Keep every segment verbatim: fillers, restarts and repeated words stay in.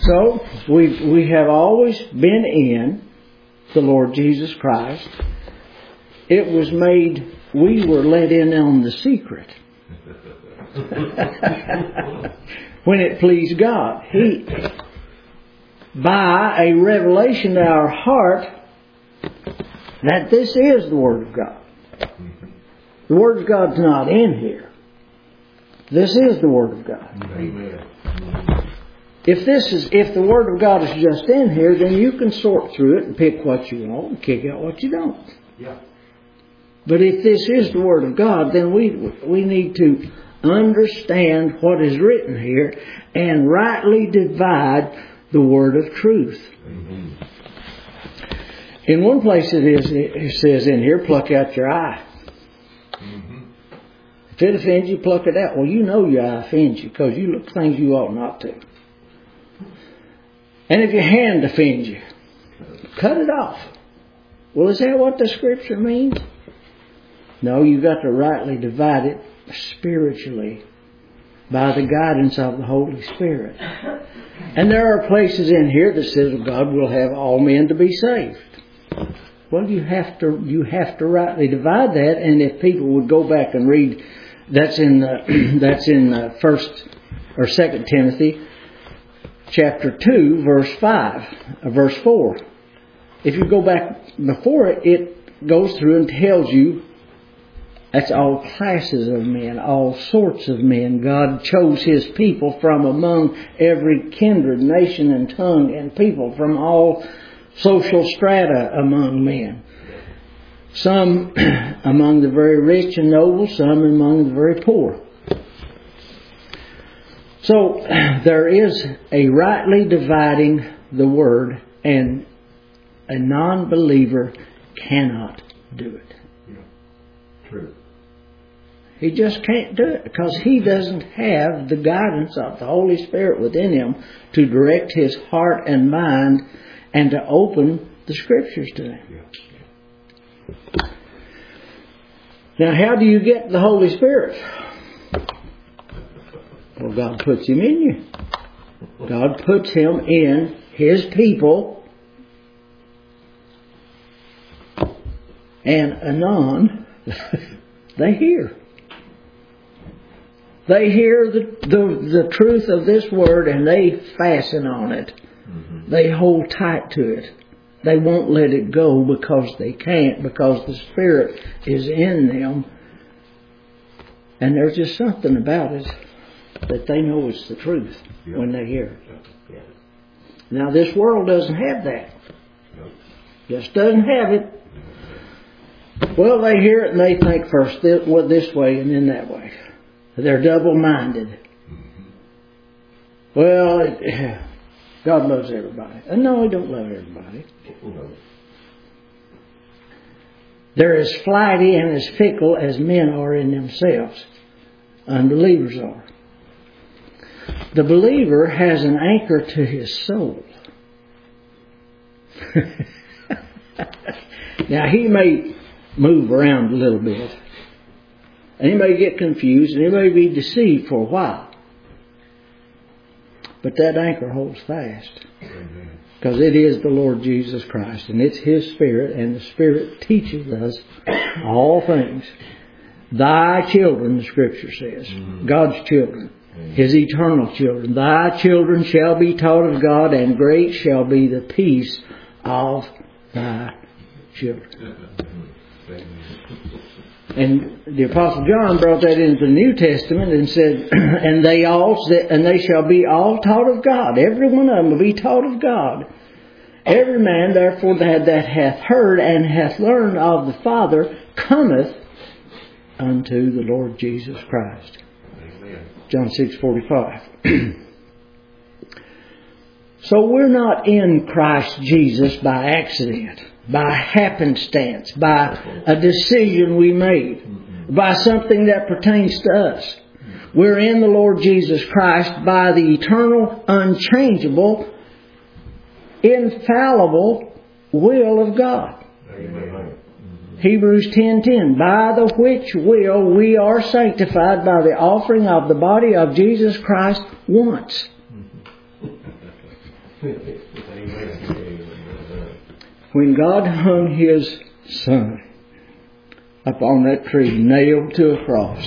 So, we we have always been in the Lord Jesus Christ. It was made, we were let in on the secret. When it pleased God. He, by a revelation to our heart, that this is the Word of God. The Word of God's not in here. This is the Word of God. Amen. If this is, if the Word of God is just in here, then you can sort through it and pick what you want and kick out what you don't. Yeah. But if this is the Word of God, then we we need to understand what is written here and rightly divide the word of truth. Mm-hmm. In one place it is, it says in here, pluck out your eye. Mm-hmm. If it offends you, pluck it out. Well, you know your eye offends you because you look things you ought not to. And if your hand offends you, cut it off. Well, is that what the Scripture means? No, you've got to rightly divide it spiritually by the guidance of the Holy Spirit. And there are places in here that says God will have all men to be saved. Well, you have to you have to rightly divide that. And if people would go back and read, that's in uh, that's in uh, First or Second Timothy, chapter two, verse five, uh, verse four. If you go back before it, it goes through and tells you. That's all classes of men, all sorts of men. God chose His people from among every kindred, nation and tongue, and people from all social strata among men. Some among the very rich and noble, some among the very poor. So there is a rightly dividing the word, and a non-believer cannot do it. True. He just can't do it because he doesn't have the guidance of the Holy Spirit within him to direct his heart and mind and to open the Scriptures to him. Yeah. Now, how do you get the Holy Spirit? Well, God puts Him in you. God puts Him in His people. And anon, they hear. They hear the, the, the truth of this Word and they fasten on it. Mm-hmm. They hold tight to it. They won't let it go because they can't, because the Spirit is in them. And there's just something about it that they know it's the truth yep. when they hear it. Yep. Now this world doesn't have that. Yep. Just doesn't have it. Well, they hear it and they think first this, well, this way and then that way. They're double-minded. Mm-hmm. Well, it, God loves everybody. And no, He don't love everybody. No. They're as flighty and as fickle as men are in themselves. Unbelievers are. The believer has an anchor to his soul. Now, he may move around a little bit. And he may get confused and he may be deceived for a while. But that anchor holds fast. Because it is the Lord Jesus Christ. And it's His Spirit. And the Spirit teaches us all things. Thy children, the Scripture says. Mm-hmm. God's children. Mm-hmm. His eternal children. Thy children shall be taught of God, and great shall be the peace of thy children. And the Apostle John brought that into the New Testament and said, and they all and they shall be all taught of God. Every one of them will be taught of God. Every man, therefore, that, that hath heard and hath learned of the Father cometh unto the Lord Jesus Christ. Amen. John six forty-five. So we're not in Christ Jesus by accident, by happenstance, by a decision we made, mm-hmm. by something that pertains to us. We're in the Lord Jesus Christ by the eternal, unchangeable, infallible will of God. Amen. Hebrews ten ten. By the which will we are sanctified by the offering of the body of Jesus Christ once. When God hung His Son up on that tree, nailed to a cross,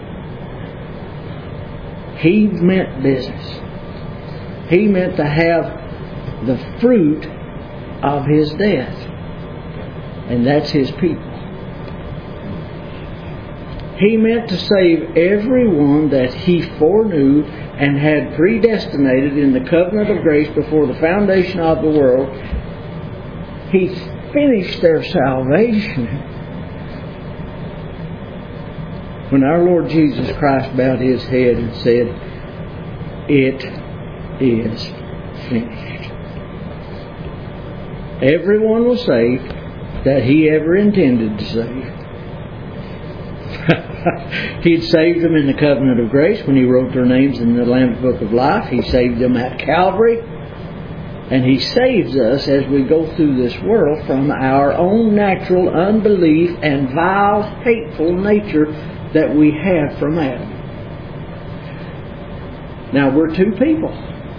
He meant business. He meant to have the fruit of His death. And that's His people. He meant to save everyone that He foreknew and had predestinated in the covenant of grace before the foundation of the world. He finished their salvation when our Lord Jesus Christ bowed His head and said, "It is finished." Everyone was saved that He ever intended to save. He'd saved them in the covenant of grace when He wrote their names in the Lamb's Book of Life. He saved them at Calvary. And He saves us as we go through this world from our own natural unbelief and vile, hateful nature that we have from Adam. Now, we're two people.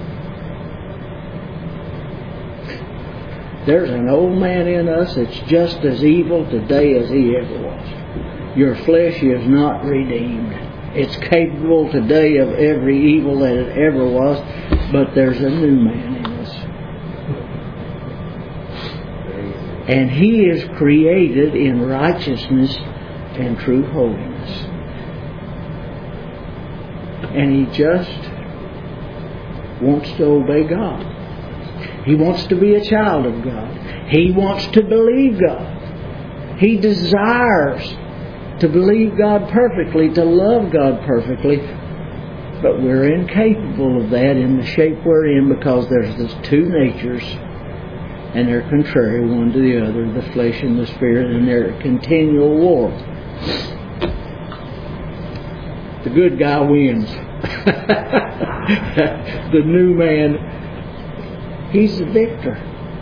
There's an old man in us that's just as evil today as he ever was. Your flesh is not redeemed. It's capable today of every evil that it ever was, but there's a new man in us. And he is created in righteousness and true holiness. And he just wants to obey God. He wants to be a child of God. He wants to believe God. He desires to believe God perfectly, to love God perfectly. But we're incapable of that in the shape we're in, because there's these two natures, and they're contrary one to the other, the flesh and the spirit, and they're a continual war. The good guy wins. The new man, he's the victor.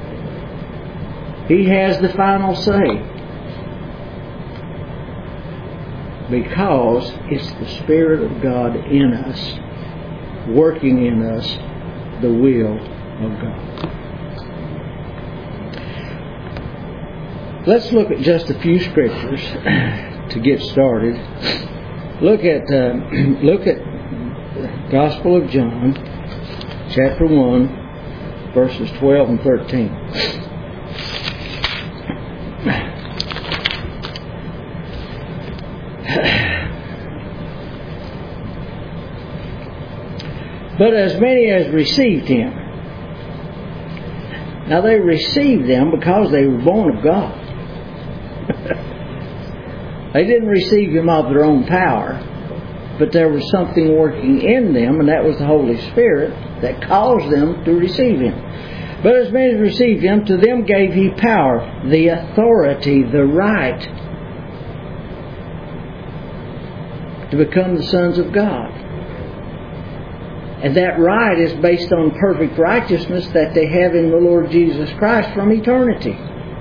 He has the final say. Because it's the Spirit of God in us, working in us the will of God. Let's look at just a few scriptures to get started. Look at uh, look at the Gospel of John, chapter one, verses twelve and thirteen. But as many as received Him. Now they received them because they were born of God. They didn't receive Him of their own power, but there was something working in them, and that was the Holy Spirit that caused them to receive Him. But as many as received Him, to them gave He power, the authority, the right to become the sons of God. And that right is based on perfect righteousness that they have in the Lord Jesus Christ from eternity.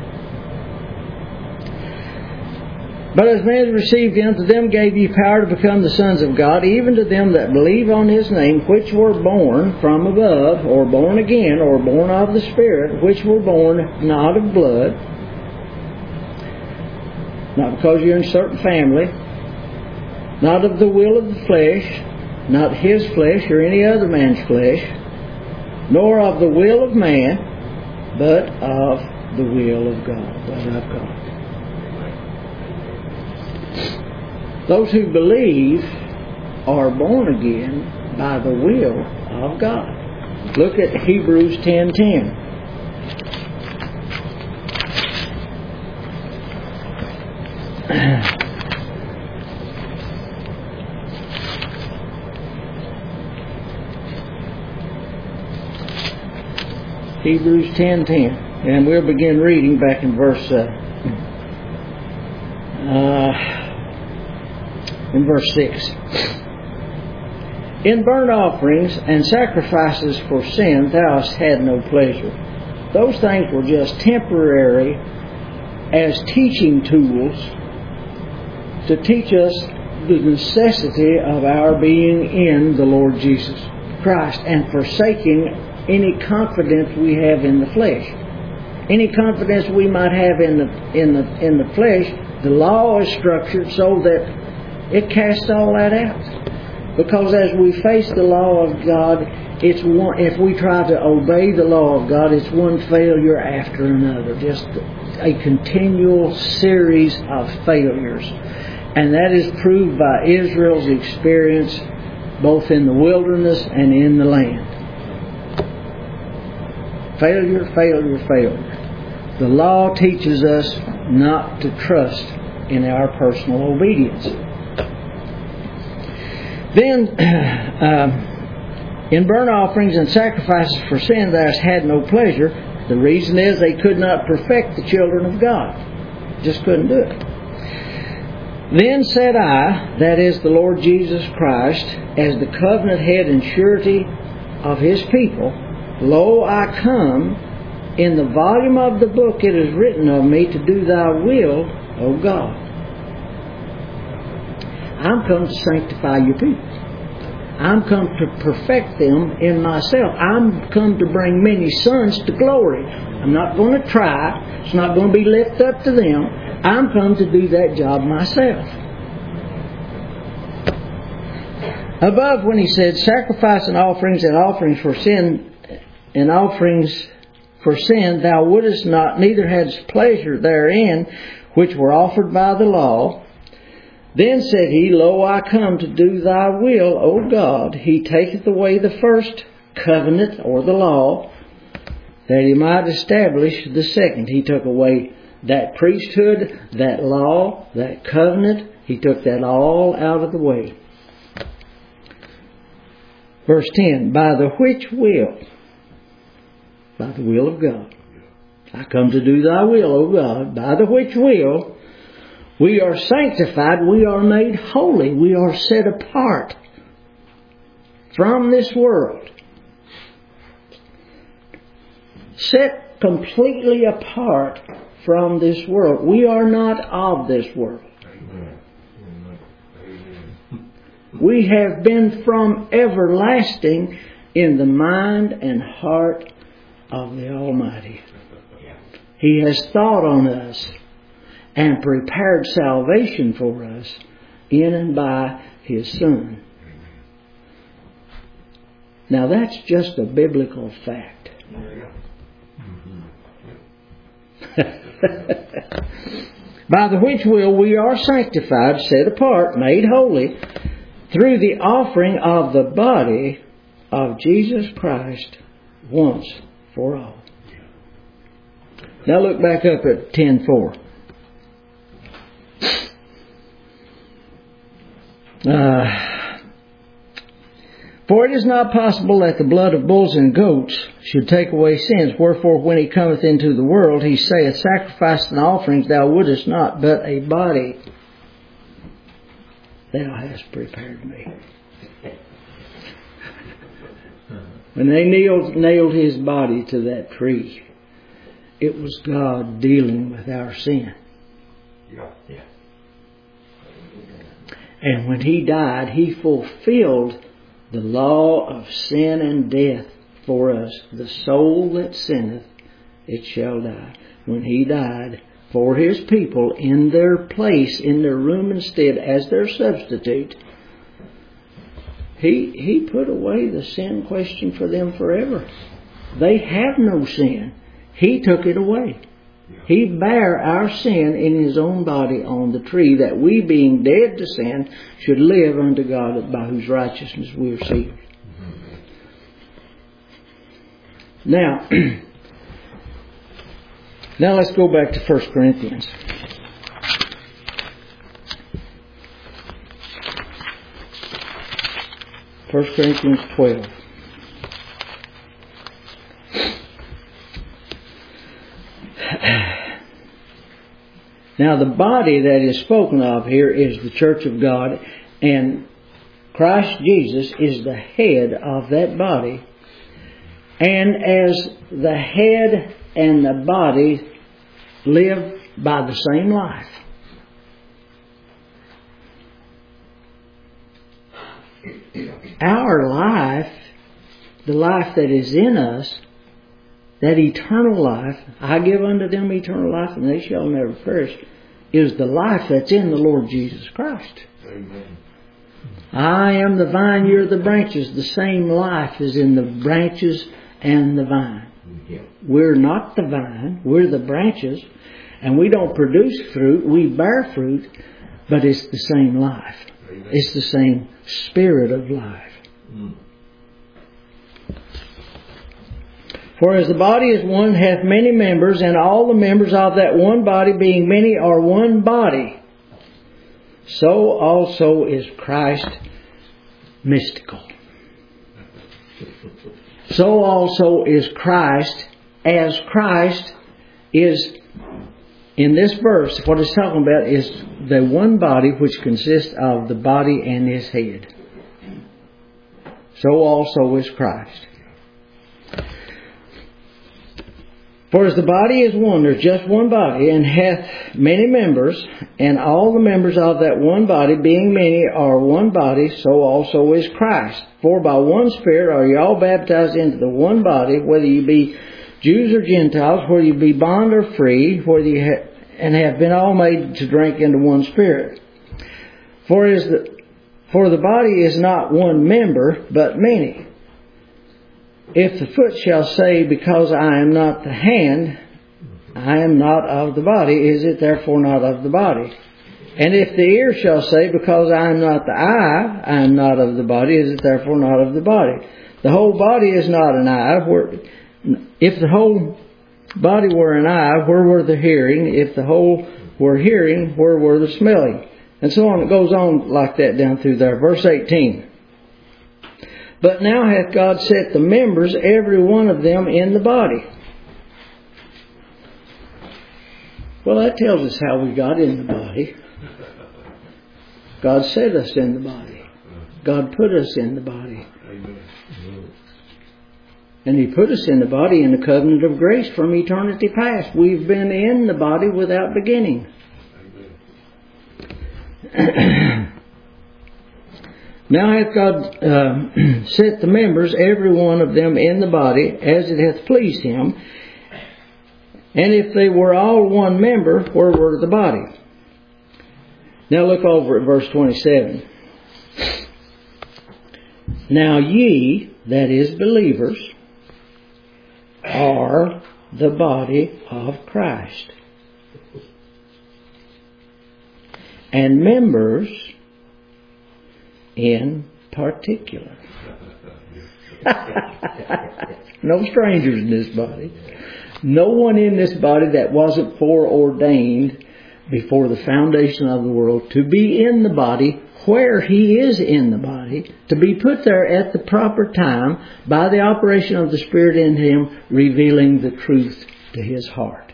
But as many as received Him, to them gave He power to become the sons of God, even to them that believe on His name, which were born from above, or born again, or born of the Spirit, which were born not of blood, not because you're in a certain family, not of the will of the flesh, not his flesh or any other man's flesh, nor of the will of man, but of the will of God, but of God. Those who believe are born again by the will of God. Look at Hebrews ten ten. Hebrews ten ten, and we'll begin reading back in verse uh, uh, in verse six. In burnt offerings and sacrifices for sin thou hast had no pleasure. Those things were just temporary as teaching tools to teach us the necessity of our being in the Lord Jesus Christ and forsaking any confidence we have in the flesh. Any confidence we might have in the in the in the flesh, the law is structured so that it casts all that out. Because as we face the law of God, it's one, if we try to obey the law of God, it's one failure after another. Just a continual series of failures. And that is proved by Israel's experience both in the wilderness and in the land. Failure, failure, failure. The law teaches us not to trust in our personal obedience. Then, uh, in burnt offerings and sacrifices for sin, thou hast had no pleasure. The reason is they could not perfect the children of God. Just couldn't do it. Then said I, that is the Lord Jesus Christ, as the covenant head and surety of His people, lo, I come. In the volume of the book it is written of me to do Thy will, O God. I'm come to sanctify your people. I'm come to perfect them in myself. I'm come to bring many sons to glory. I'm not going to try. It's not going to be left up to them. I'm come to do that job myself. Above, when he said, sacrifice and offerings and offerings for sin and offerings for sin, thou wouldest not, neither hadst pleasure therein, which were offered by the law. Then said he, Lo, I come to do Thy will, O God. He taketh away the first covenant, or the law, that He might establish the second. He took away that priesthood, that law, that covenant. He took that all out of the way. Verse ten, by the which will, by the will of God, I come to do Thy will, O God, by the which will, we are sanctified, we are made holy, we are set apart from this world. Set completely apart from this world. We are not of this world. We have been from everlasting in the mind and heart of the Almighty. He has thought on us and prepared salvation for us in and by His Son. Now that's just a biblical fact. By the which will we are sanctified, set apart, made holy, through the offering of the body of Jesus Christ once for all. Now look back up at ten four. Uh, for it is not possible that the blood of bulls and goats should take away sins. Wherefore, when He cometh into the world, He saith, sacrifice and offerings thou wouldest not, but a body thou hast prepared me. When they nailed, nailed His body to that tree, it was God dealing with our sin. Yeah, yeah. And when He died, He fulfilled the law of sin and death for us. The soul that sinneth, it shall die. When He died for His people in their place, in their room instead, as their substitute, He, he put away the sin question for them forever. They have no sin. He took it away. He bare our sin in His own body on the tree, that we, being dead to sin, should live unto God, by whose righteousness we are saved. Now, now let's go back to First Corinthians. First Corinthians twelve. Now the body that is spoken of here is the church of God, and Christ Jesus is the head of that body. And as the head and the body live by the same life, our life the life that is in us, that eternal life, I give unto them eternal life and they shall never perish, is the life that's in the Lord Jesus Christ. Amen. I am the vine, you're the branches. The same life is in the branches and the vine. Yeah. We're not the vine, we're the branches, and we don't produce fruit, we bear fruit, but it's the same life. Amen. It's the same spirit of life. Mm. For as the body is one, hath many members, and all the members of that one body, being many, are one body, so also is Christ mystical. So also is Christ, as Christ is, in this verse, what it's talking about is the one body which consists of the body and his head. So also is Christ. For as the body is one, there's just one body, and hath many members, and all the members of that one body, being many, are one body, so also is Christ. For by one Spirit are ye all baptized into the one body, whether ye be Jews or Gentiles, whether ye be bond or free, whether ye ha- and have been all made to drink into one Spirit. For is the for the body is not one member, but many. If the foot shall say, because I am not the hand, I am not of the body, is it therefore not of the body? And if the ear shall say, because I am not the eye, I am not of the body, is it therefore not of the body? The whole body is not an eye. Where, if the whole body were an eye, where were the hearing? If the whole were hearing, where were the smelling? And so on. It goes on like that down through there. Verse eighteen. But now hath God set the members, every one of them, in the body. Well, that tells us how we got in the body. God set us in the body. God put us in the body. And He put us in the body in the covenant of grace from eternity past. We've been in the body without beginning. Now hath God uh, set the members, every one of them, in the body, as it hath pleased Him. And if they were all one member, where were the body? Now look over at verse twenty-seven. Now ye, that is believers, are the body of Christ, and members in particular. No strangers in this body. No one in this body that wasn't foreordained before the foundation of the world to be in the body where He is in the body, to be put there at the proper time by the operation of the Spirit in Him, revealing the truth to His heart.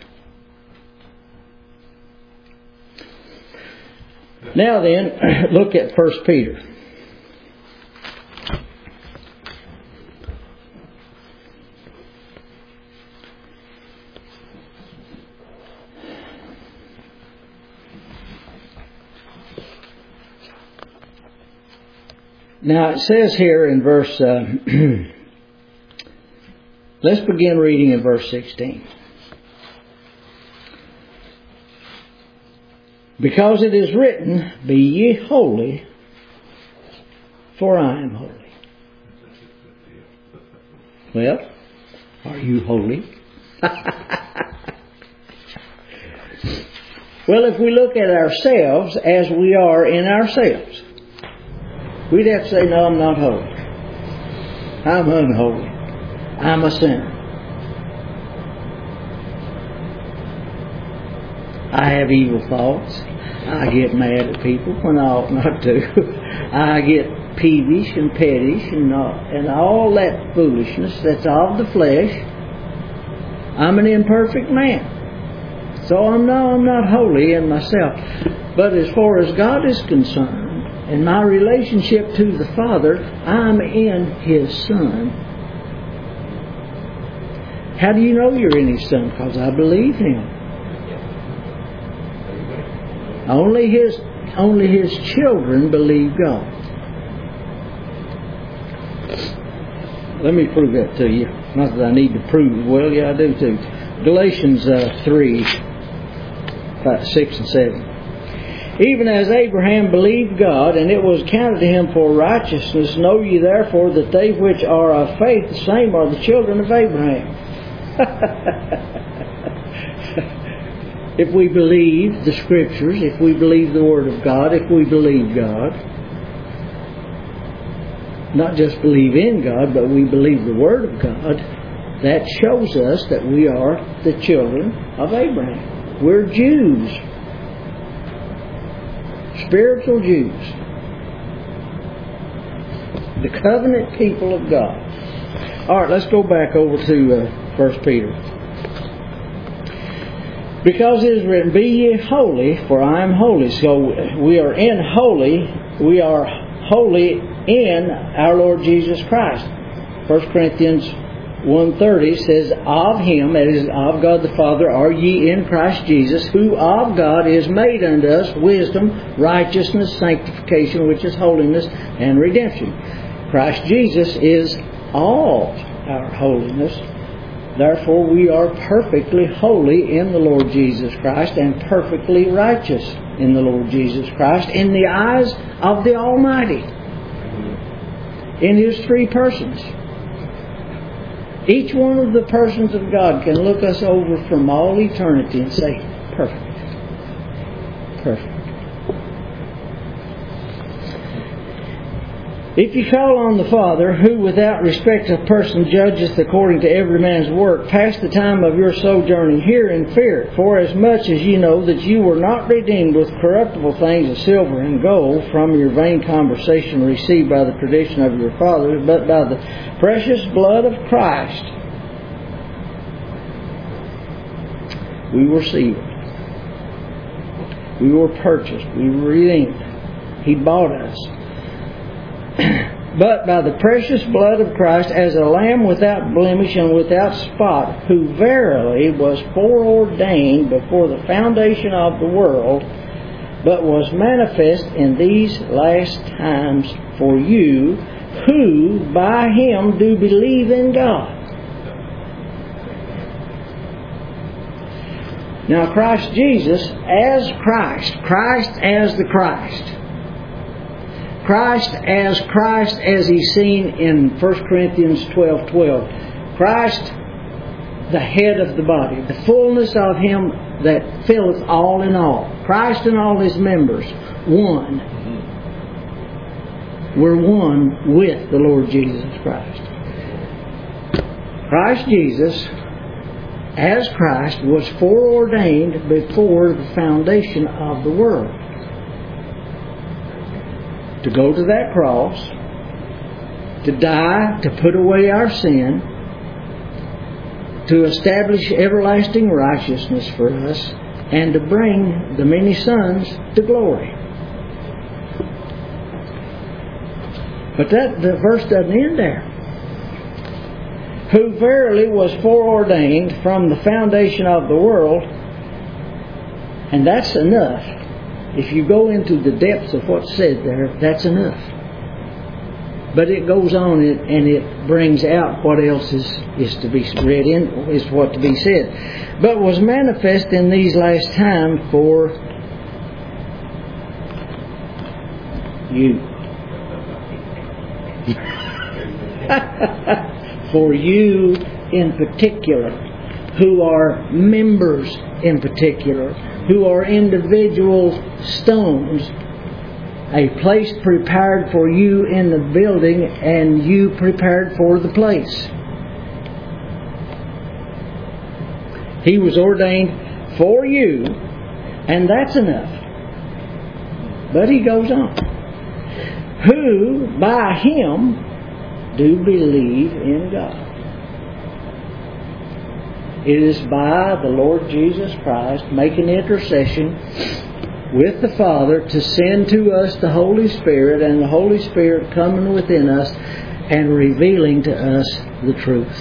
Now then, look at First Peter. Now it says here in verse, uh, let's begin reading in verse sixteen. Because it is written, be ye holy, for I am holy. Well, are you holy? Well, if we look at ourselves as we are in ourselves, we'd have to say, no, I'm not holy. I'm unholy. I'm a sinner. I have evil thoughts. I get mad at people when I ought not to. I get peevish and pettish and all, and all that foolishness that's of the flesh. I'm an imperfect man. So I'm no, I'm not holy in myself. But as far as God is concerned, in my relationship to the Father, I'm in His Son. How do you know you're in His Son? Because I believe Him. Only His, only His children believe God. let me prove that to you. Not that I need to prove. Well, yeah, I do too. Galatians uh, three, five, six and seven. Even as Abraham believed God, and it was counted to him for righteousness, know ye therefore that they which are of faith, the same are the children of Abraham. If we believe the Scriptures, if we believe the Word of God, if we believe God, not just believe in God, but we believe the Word of God, that shows us that we are the children of Abraham. We're Jews. Spiritual Jews. The covenant people of God. Alright, let's go back over to uh, First Peter. Because it is written, be ye holy, for I am holy. So we are in holy, we are holy in our Lord Jesus Christ. First Corinthians one thirty says, of Him, that is, of God the Father, are ye in Christ Jesus, who of God is made unto us wisdom, righteousness, sanctification, which is holiness, and redemption. Christ Jesus is all our holiness. Therefore, we are perfectly holy in the Lord Jesus Christ and perfectly righteous in the Lord Jesus Christ in the eyes of the Almighty. In His three persons. Each one of the persons of God can look us over from all eternity and say, perfect. Perfect. If you call on the Father, who without respect of person judgeth according to every man's work, pass the time of your sojourning here in fear. For as much as ye know that you were not redeemed with corruptible things of silver and gold from your vain conversation received by the tradition of your fathers, but by the precious blood of Christ, we were sealed. We were purchased. We were redeemed. He bought us. But by the precious blood of Christ, as a lamb without blemish and without spot, who verily was foreordained before the foundation of the world, but was manifest in these last times for you, who by Him do believe in God. Now Christ Jesus as Christ, Christ as the Christ, Christ as Christ as He's seen in First Corinthians twelve twelve. Christ, the head of the body, the fullness of Him that filleth all in all. Christ and all His members, one. We're one with the Lord Jesus Christ. Christ Jesus, as Christ, was foreordained before the foundation of the world. To go to that cross, to die, to put away our sin, to establish everlasting righteousness for us, and to bring the many sons to glory. But that the verse doesn't end there. Who verily was foreordained from the foundation of the world, and that's enough. If you go into the depths of what's said there, that's enough. But it goes on and it brings out what else is, is to be read in, is what to be said. But was manifest in these last times for you. For you in particular, who are members in particular, who are individual stones, a place prepared for you in the building and you prepared for the place. He was ordained for you, and that's enough. But he goes on. Who by Him do believe in God. It is by the Lord Jesus Christ making intercession with the Father to send to us the Holy Spirit, and the Holy Spirit coming within us and revealing to us the truth.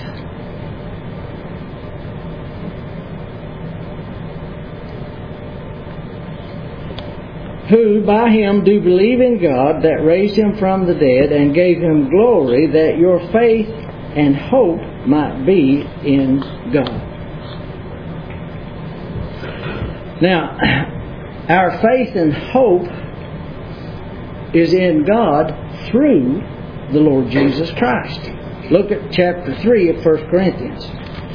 Who by Him do believe in God that raised Him from the dead and gave Him glory, that your faith and hope might be in God. Now, our faith and hope is in God through the Lord Jesus Christ. Look at chapter three of First Corinthians.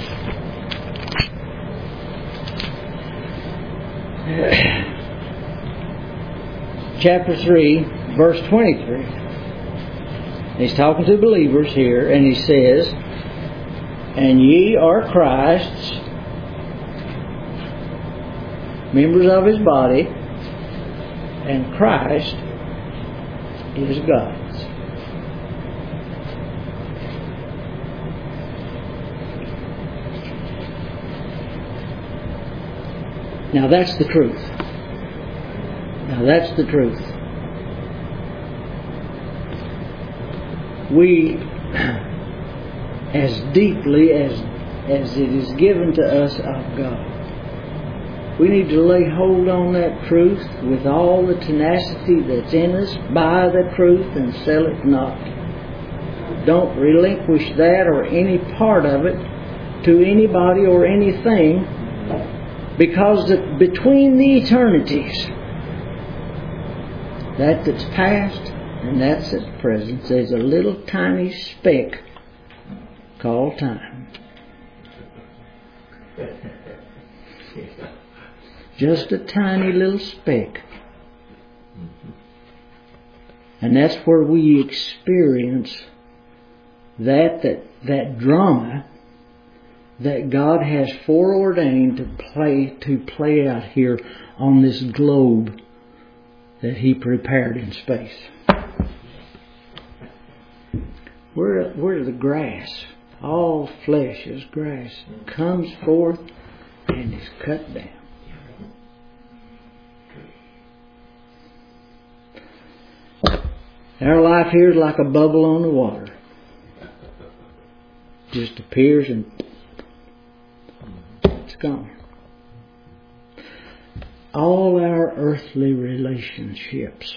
Chapter three, verse twenty-three. He's talking to believers here, and he says, "And ye are Christ's, members of His body, and Christ is God's." Now that's the truth. Now that's the truth. We, as deeply as as it is given to us of God, we need to lay hold on that truth with all the tenacity that's in us, buy the truth and sell it not. Don't relinquish that or any part of it to anybody or anything, because the, between the eternities, that that's past and that's at present, there's a little tiny speck called time. Just a tiny little speck. And that's where we experience that that that drama that God has foreordained to play to play out here on this globe that He prepared in space. Where where the grass, all flesh is grass, comes forth and is cut down. Our life here is like a bubble on the water. Just appears and it's gone. All our earthly relationships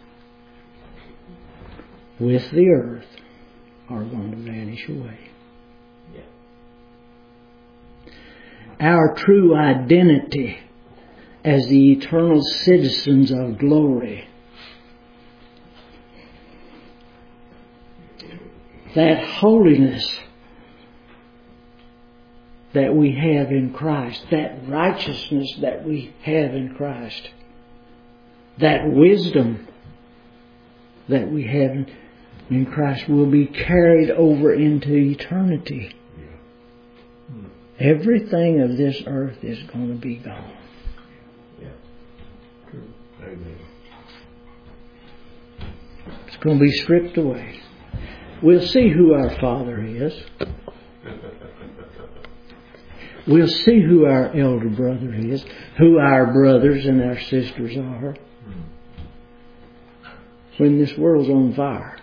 with the earth are going to vanish away. Our true identity as the eternal citizens of glory, that holiness that we have in Christ, that righteousness that we have in Christ, that wisdom that we have in Christ will be carried over into eternity. Everything of this earth is going to be gone. It's going to be stripped away. We'll see who our Father is. We'll see who our elder brother is, who our brothers and our sisters are, when this world's on fire.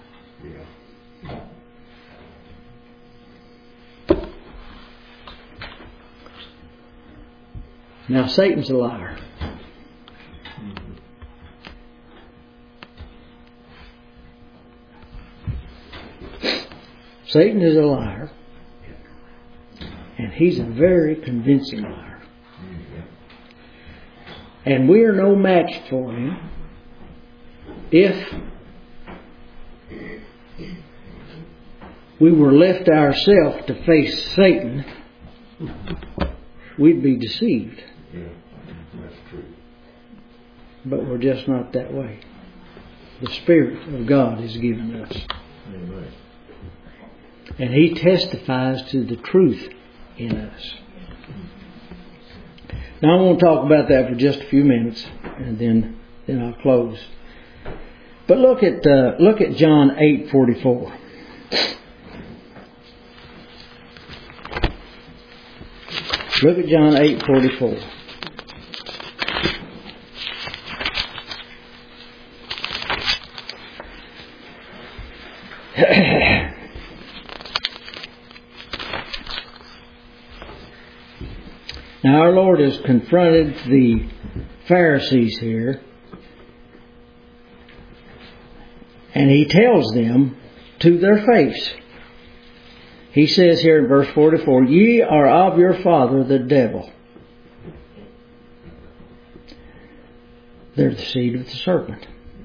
Now, Satan's a liar. Satan is a liar. And he's a very convincing liar. And we are no match for him. If we were left ourselves to face Satan, we'd be deceived. Yeah, that's true. But we're just not that way. The Spirit of God is given us. Amen. And He testifies to the truth in us. Now I want to talk about that for just a few minutes, and then then I'll close. But look at uh, look at John eight forty-four. Look at John eight forty-four. Now our Lord has confronted the Pharisees here, and He tells them to their face, He says here in verse forty-four, ye are of your father the devil. They're the seed of the serpent.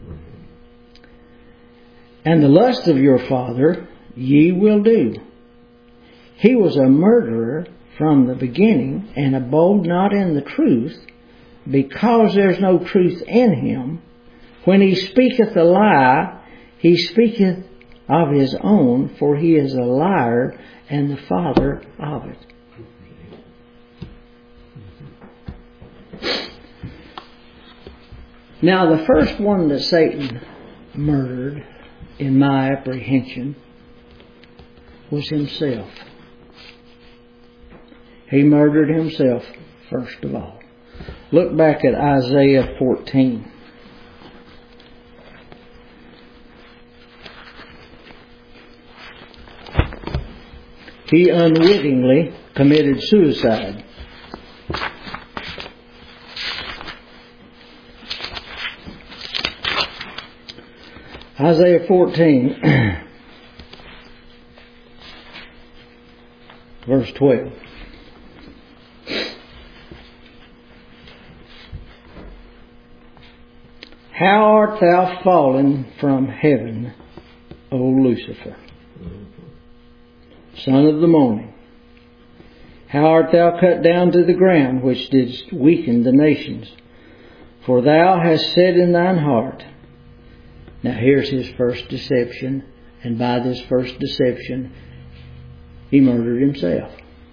And the lust of your father ye will do. He was a murderer from the beginning, and abode not in the truth, because there's no truth in him. When he speaketh a lie, he speaketh of his own, for he is a liar and the father of it. Now, the first one that Satan murdered, in my apprehension, was himself. He murdered himself first of all. Look back at Isaiah fourteen. He unwittingly committed suicide. Isaiah fourteen, verse twelve. How art thou fallen from heaven, O Lucifer, son of the morning? How art thou cut down to the ground, which didst weaken the nations? For thou hast said in thine heart. Now here's his first deception, and by this first deception, he murdered himself.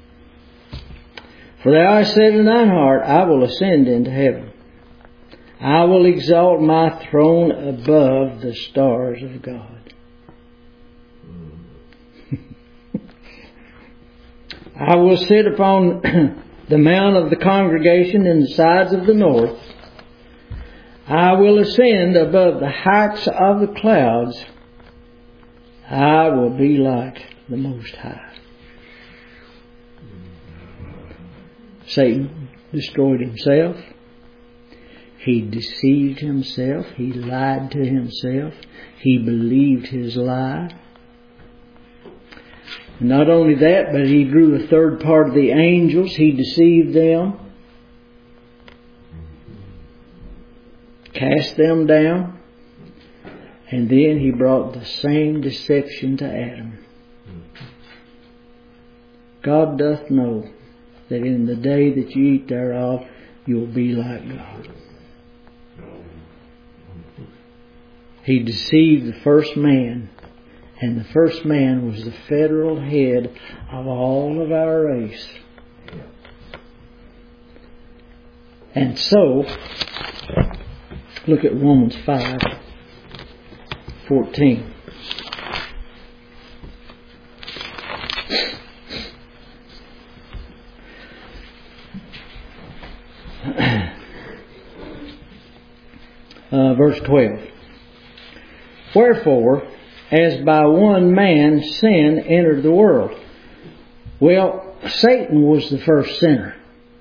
For thou hast said in thine heart, I will ascend into heaven. I will exalt my throne above the stars of God. I will sit upon the mount of the congregation in the sides of the north. I will ascend above the heights of the clouds. I will be like the Most High. Satan destroyed himself. He deceived himself. He lied to himself. He believed his lie. Not only that, but he drew a third part of the angels. He deceived them. Cast them down. And then he brought the same deception to Adam. God doth know that in the day that you eat thereof, you'll be like God. He deceived the first man, and the first man was the federal head of all of our race. And so, look at Romans five fourteen. Uh, verse twelve. Wherefore, as by one man sin entered the world. Well, Satan was the first sinner.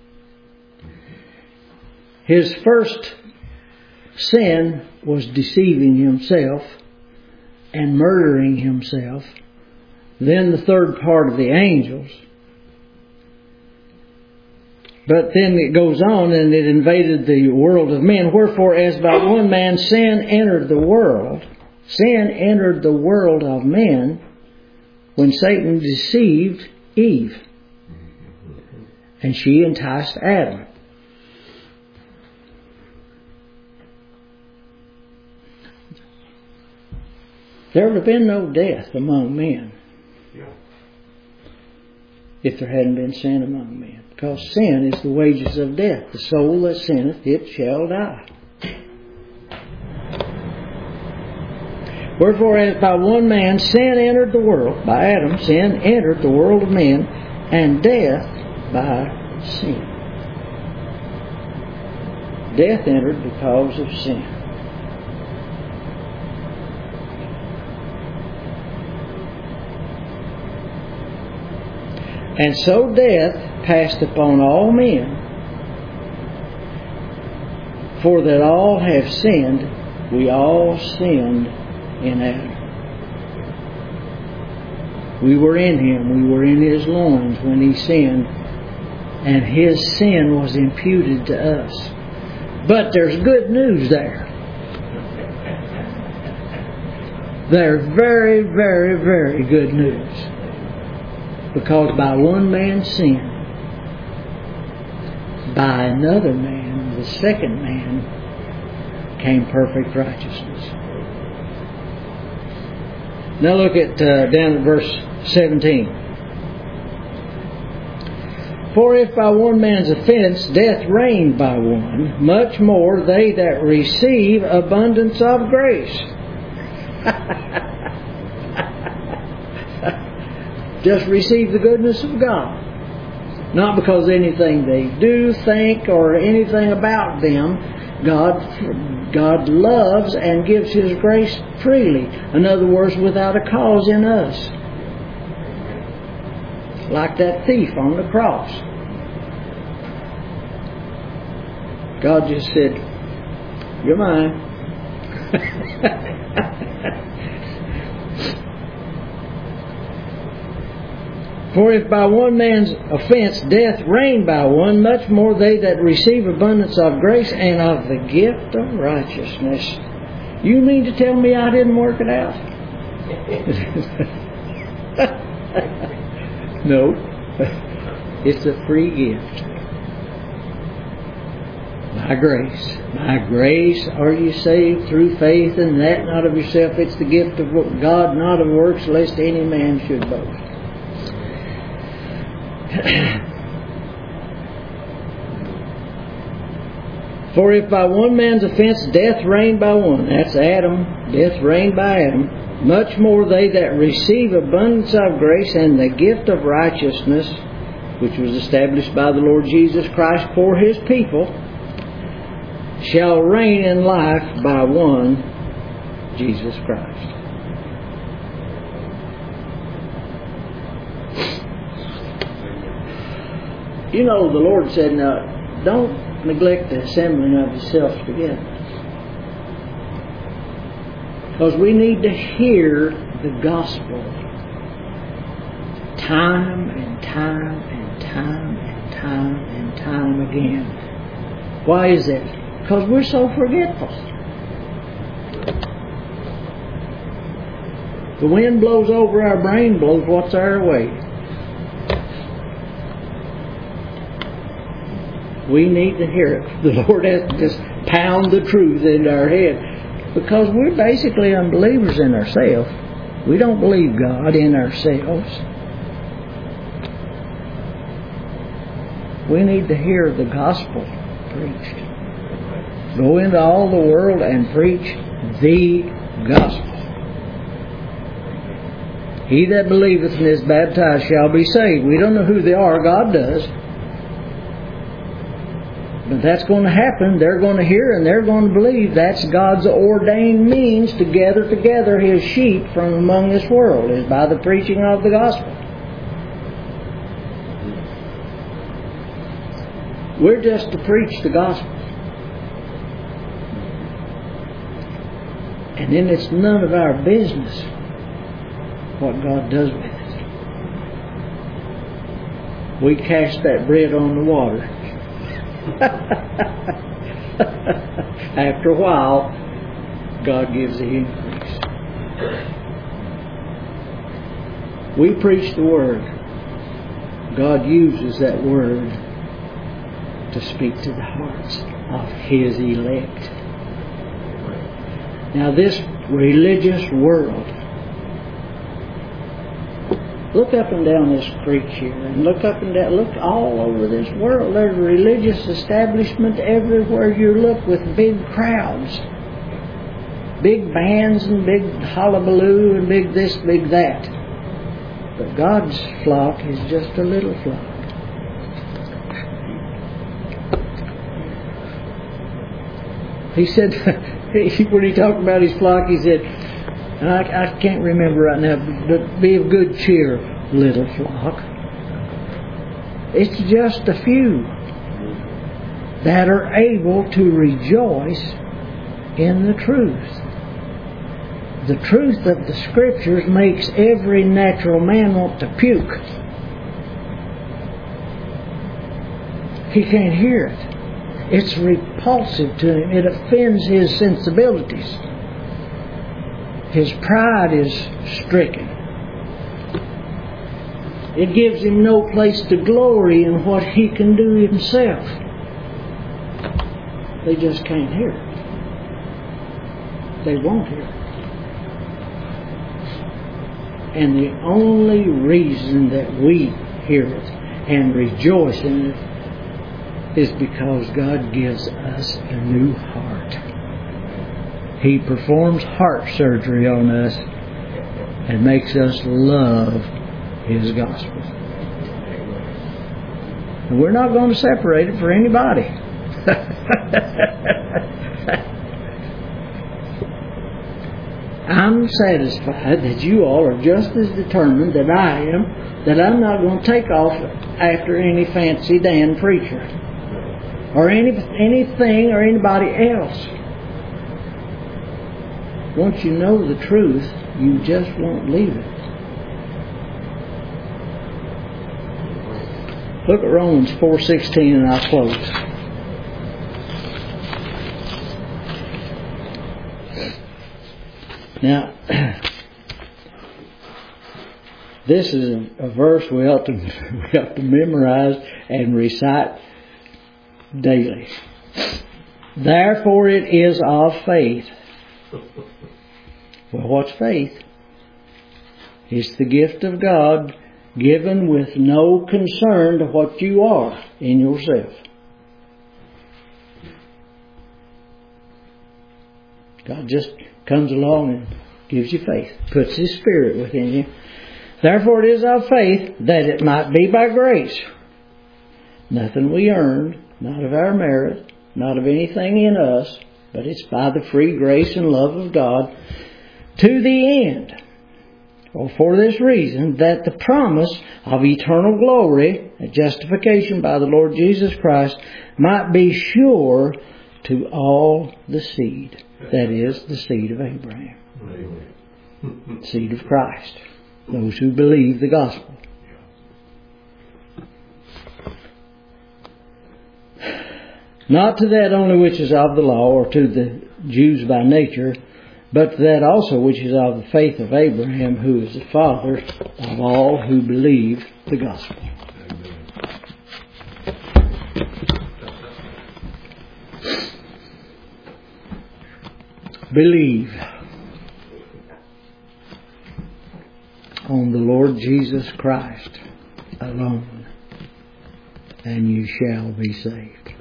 His first sin was deceiving himself and murdering himself. Then the third part of the angels. But then it goes on and it invaded the world of men. Wherefore, as by one man sin entered the world, sin entered the world of men when Satan deceived Eve. And she enticed Adam. There would have been no death among men if there hadn't been sin among men. Because sin is the wages of death. The soul that sinneth, it shall die. Wherefore, as by one man sin entered the world, by Adam sin entered the world of men, and death by sin. Death entered because of sin. And so death passed upon all men, for that all have sinned. We all sinned in Adam. We were in Him. We were in His loins when He sinned. And His sin was imputed to us. But there's good news there. There's very, very, very good news. Because by one man's sin, by another man, the second man, came perfect righteousness. Now look at uh, down at verse seventeen. For if by one man's offense death reigned by one, much more they that receive abundance of grace. Just receive the goodness of God. Not because of anything they do, think, or anything about them. God, God loves and gives His grace freely. In other words, without a cause in us. Like that thief on the cross. God just said, "You're mine." For if by one man's offense death reigned by one, much more they that receive abundance of grace and of the gift of righteousness. You mean to tell me I didn't work it out? No. It's a free gift. By grace. By grace are you saved through faith, and that not of yourself. It's the gift of God, not of works, lest any man should boast. For if by one man's offense death reigned by one, that's Adam, death reigned by Adam, much more they that receive abundance of grace and the gift of righteousness, which was established by the Lord Jesus Christ for His people, shall reign in life by one, Jesus Christ. You know, the Lord said, now, don't neglect the assembling of yourselves together. Because we need to hear the gospel time and time and time and time and time again. Why is that? Because we're so forgetful. The wind blows over our brain, blows what's our way. We need to hear it. The Lord has to just pound the truth into our head. Because we're basically unbelievers in ourselves. We don't believe God in ourselves. We need to hear the gospel preached. Go into all the world and preach the gospel. He that believeth and is baptized shall be saved. We don't know who they are. God does. But that's going to happen. They're going to hear and they're going to believe. That's God's ordained means to gather together His sheep from among this world, is by the preaching of the gospel. We're just to preach the gospel. And then it's none of our business what God does with it. We cast that bread on the water. After a while, God gives the increase. We preach the Word. God uses that Word to speak to the hearts of His elect. Now this religious world, look up and down this creek here, and look up and down, look all over this world. There's a religious establishment everywhere you look with big crowds. Big bands and big hullabaloo and big this, big that. But God's flock is just a little flock. He said, when he talked about His flock, He said, and I, I can't remember right now, but be of good cheer, little flock. It's just a few that are able to rejoice in the truth. the truth of the Scriptures makes every natural man want to puke. He can't hear it. It's repulsive to him. It offends his sensibilities. His pride is stricken. It gives him no place to glory in what he can do himself. They just can't hear it. They won't hear it. And the only reason that we hear it and rejoice in it is because God gives us a new heart. He performs heart surgery on us and makes us love His gospel. And we're not going to separate it for anybody. I'm satisfied that you all are just as determined that I am, that I'm not going to take off after any fancy Dan preacher or any anything or anybody else. Once you know the truth, you just won't leave it. Look at Romans four sixteen and I'll close. Now, this is a, a verse we ought to we ought to memorize and recite daily. Therefore it is of faith. Well, what's faith? It's the gift of God given with no concern to what you are in yourself. God just comes along and gives you faith, puts His Spirit within you. Therefore it is of faith, that it might be by grace. Nothing we earned, not of our merit, not of anything in us, but it's by the free grace and love of God, to the end, or for this reason, that the promise of eternal glory, a justification by the Lord Jesus Christ, might be sure to all the seed. That is, the seed of Abraham. The seed of Christ. Those who believe the gospel. Not to that only which is of the law, or to the Jews by nature, but to that also which is of the faith of Abraham, who is the father of all who believe the gospel. Believe on the Lord Jesus Christ alone, and you shall be saved.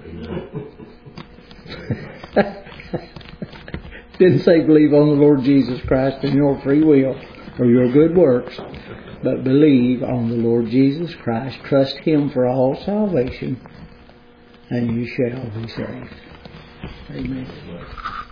Didn't say believe on the Lord Jesus Christ in your free will or your good works, but believe on the Lord Jesus Christ. Trust Him for all salvation, and you shall be saved. Amen.